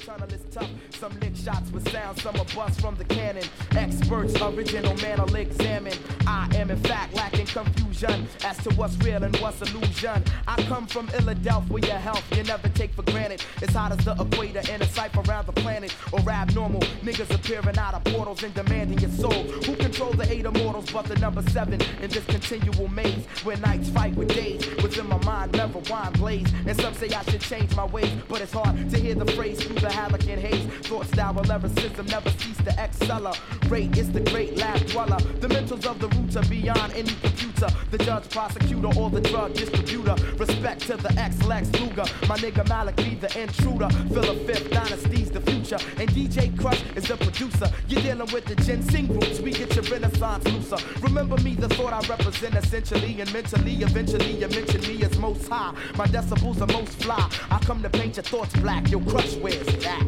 tunnel is tough. Some lick shots with sound, some are bust from the cannon. Experts, original man will examine. I am in fact lacking confusion as to what's real and what's illusion. I come from Philadelphia, health you never take for granted. It's hot as the equator in a cipher around the planet. Or abnormal niggas appearing out of portals and demanding your soul. Who control the eight immortals but the number 7 in this continual maze where nights fight with days? Within my mind, never wine blaze. And some say I should change my ways, but it's hard to hear the phrase through the halogen haze. Thought style will ever system never cease to accelerate. It's the great lab dweller. The mentals of the roots are beyond any computer. The judge, prosecutor, or the drug distributor. Respect to the Lex Luger. My nigga Malik be the intruder. Philip Fifth Dynasty's the future. And DJ Crush is the producer. You're dealing with the ginseng roots. We get your renaissance looser. Remember me, the thought I represent essentially and mentally. Eventually you mention me as most high. My decibels are most fly. I come to paint your thoughts black. Your Crush wears that.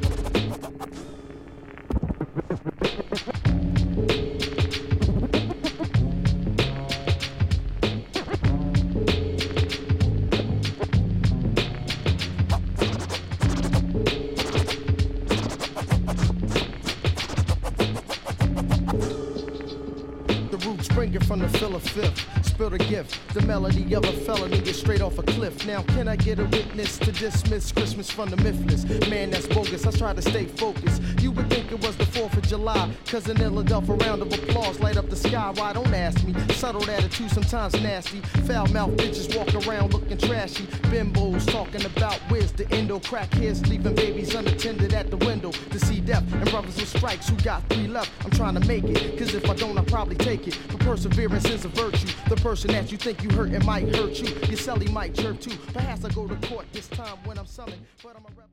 From the Philip Fifth, spill the gift. The melody of a felony is straight off a cliff. Now can I get a witness to dismiss Christmas from the mythless? Man, that's bogus, I try to stay focused. You would think it was the 4th of July, cause an Philadelphia round of applause light up the sky. Why don't ask me? Subtle attitude, sometimes nasty. Foul mouth bitches walk around looking trashy. Bimbos talking about where's the endo. Crackheads leaving babies unattended at the window to see death. And brothers with strikes who got 3 left. I'm trying to make it, cause if I don't I'll probably take it. But perseverance is a virtue. The person that you think you hurt, it might hurt you. Your celly might chirp too. Perhaps I go to court this time when I'm selling, but I'm a rebel.